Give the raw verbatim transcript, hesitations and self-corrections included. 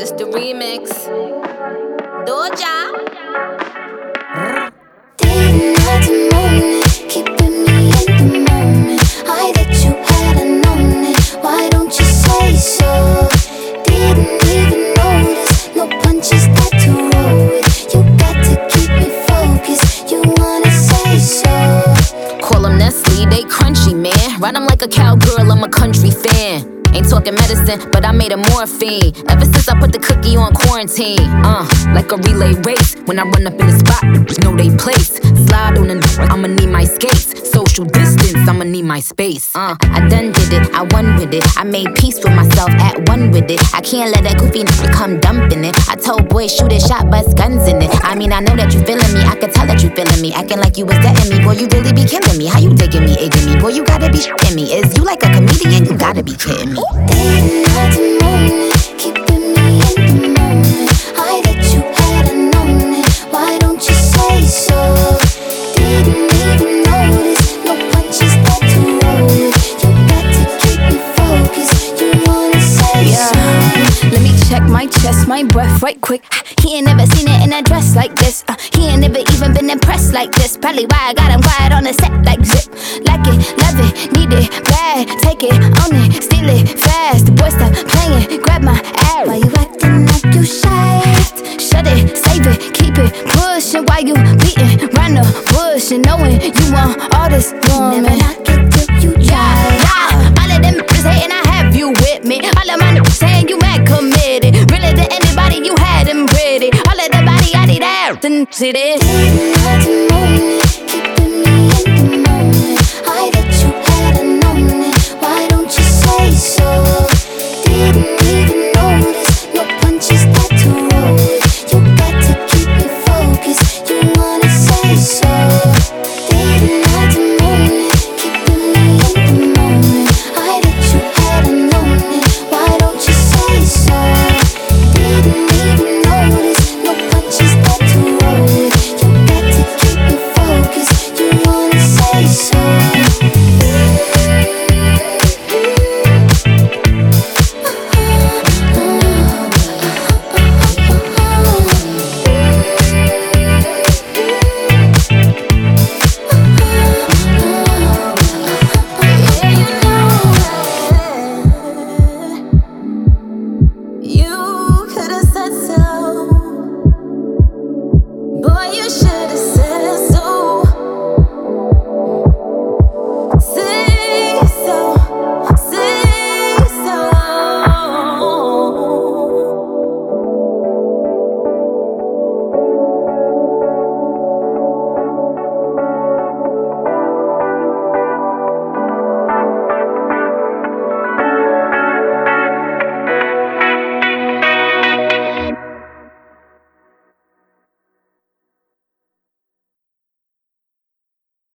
This the remix. Doja. Day, night, and morning, keeping me in the moment. I that you had known it. Why don't you say so? Didn't even notice. No punches that to roll with. You got to keep me focused. You wanna say so? Call them Nestle, they crunchy, man. Ride them like a cowgirl, I'm a country fan. Ain't talking medicine, but I made a morphine. Ever since I put the cookie on quarantine. Uh, like a relay race. When I run up in the spot, know they place. Slide on the I'ma need my skates. Social distance, I'ma need my space. Uh, I done did it, I won with it. I made peace with myself, at one with it. I can't let that goofy come dumping it. I told boys shoot a shot, bust guns in it. I mean, I know that you feeling me, I can tell that you feeling me. Acting like you was getting me, boy, you really be killing me. How you taking me, egging me? Boy, you gotta be shitting me. Is you like a comedian? You gotta be kidding me. Day, night, and morning, keeping me in the moment. I that you had known it. Why don't you say so? Didn't even notice. No punches that to roll with. You got to keep me focused. You wanna say Yeah. so? Let me check my chest, my breath right quick. He ain't never seen it in a dress like this. Uh, he ain't never even been impressed like this. Probably why I got him quiet on the set like zip. Like it, love it, need it, bad. Take it, own it, steal it, fast. The boy stop playing, grab my ass. Why you acting like you shy? Shut it, save it, keep it pushing. While you beating round the bush and knowing you want all this woman. Never knock it till you Yeah, try. yeah. All of them niggas hating, I have you with me. All of my niggas saying you mad committed. Really to anybody, you had them pretty. All of the body, I need out and see this. Day, night,